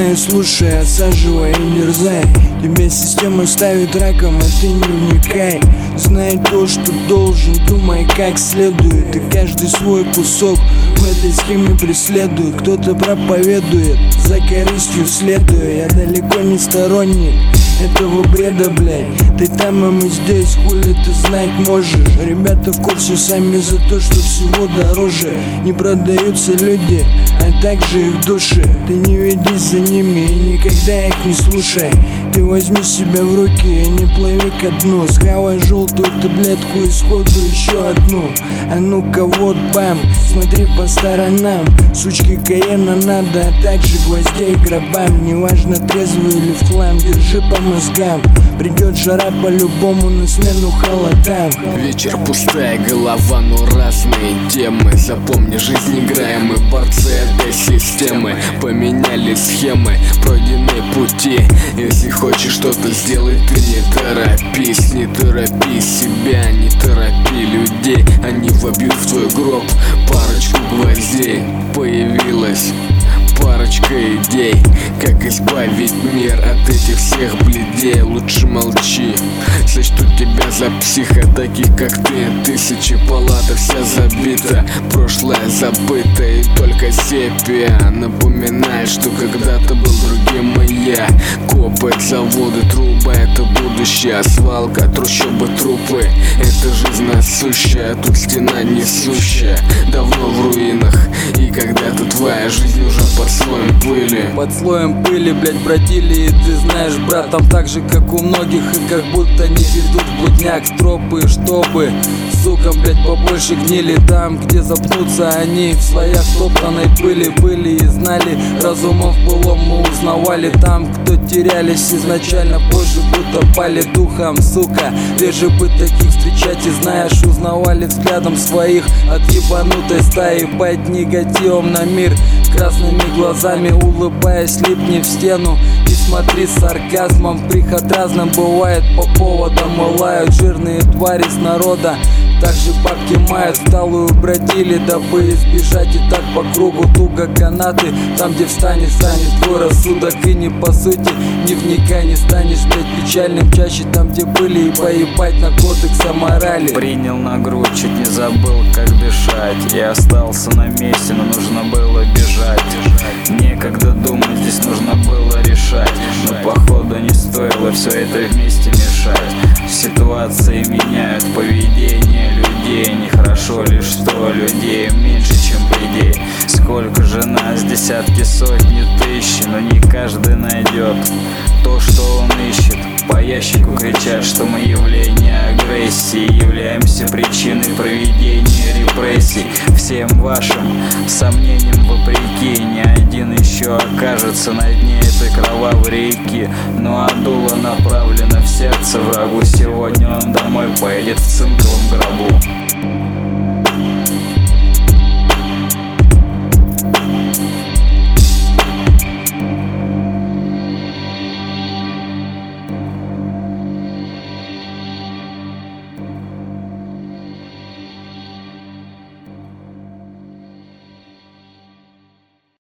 знай, слушай, осаживай и дерзай. Тебя система ставит раком, а ты не вникай. Знай то, что должен, думай как следует. И каждый свой кусок в этой схеме преследует. Кто-то проповедует, за корыстью следуя. Я далеко не сторонник этого бреда, блядь. Ты там, а мы здесь, хули ты знать можешь. Ребята в курсе сами за то, что всего дороже. Не продаются люди, а также их души. Ты не ведись за ними и никогда их не слушай. Ты возьми себя в руки и не плыви ко дну. Схавай желтую таблетку и сходу еще одну. А ну-ка вот бам, смотри по сторонам. Сучки Каена надо, а также гвоздей гробам. Неважно трезвый или в хлам, держи по мозгам. Придет жара по-любому на смену холодам. Вечер пустая голова, но разные темы. Запомни, жизнь играем, мы борцы этой системы. Поменяли схемы, пройдены пути. Если хочешь что-то сделать, ты не торопись. Не торопи себя, не торопи людей. Они вобьют в твой гроб парочку гвоздей. Появилась парочка идей, как избавить мир от этих всех бледей. Лучше молчи, сочту тебя за психа. Таких как ты, тысячи палат, вся забита. Прошлое забыто и только сепия напоминает, что когда-то был другим и я. Копы, заводы, трубы — это будущее. Свалка, трущобы, трупы — это жизнь насущая. Тут стена несущая, давно в руинах. И когда-то твоя жизнь уже под слоем пыли. Под слоем пыли, блять, бродили. И ты знаешь, брат, там так же, как у многих. И как будто не ведут блудняк тропы, чтобы, сука, блять, побольше гнили. Там, где запнутся они в слоях топтанной пыли. Были и знали, разумом в былом мы узнавали. Там, кто терялись изначально, позже будто пали духом, сука. Реже бы таких встречать и, знаешь, узнавали взглядом своих от ебанутой стаи. Бать негативом на мир, красными глазами улыбаясь, липни в стену и смотри с сарказмом. Приход разным бывает, по поводам лают жирные твари с народа. Также бабки мают, вдалую бродили, дабы избежать и так по кругу туго канаты. Там, где встанет, станет твой рассудок. И не по сути, не вникай, не станешь, блять, печальным. Чаще там, где были, и поебать на кодекс о морали. Принял на грудь, чуть не забыл, как дышать. Я остался на месте, но нужно было бежать. Некогда думать, здесь нужно было решать. Но походу не стоило все это вместе мешать. Ситуации меняют поведение людей. Нехорошо ли, что людей меньше, чем людей. Сколько же нас, десятки, сотни, тысячи, но не каждый найдет то, что он ищет. По ящику кричат, что мы явление агрессии, являемся причиной проведения репрессий. Всем вашим сомнениям вопреки, ни один еще окажется на дне этой кровавой реки. Ну а дуло направлено в сердце врагу. Сегодня он домой поедет в цинковом гробу.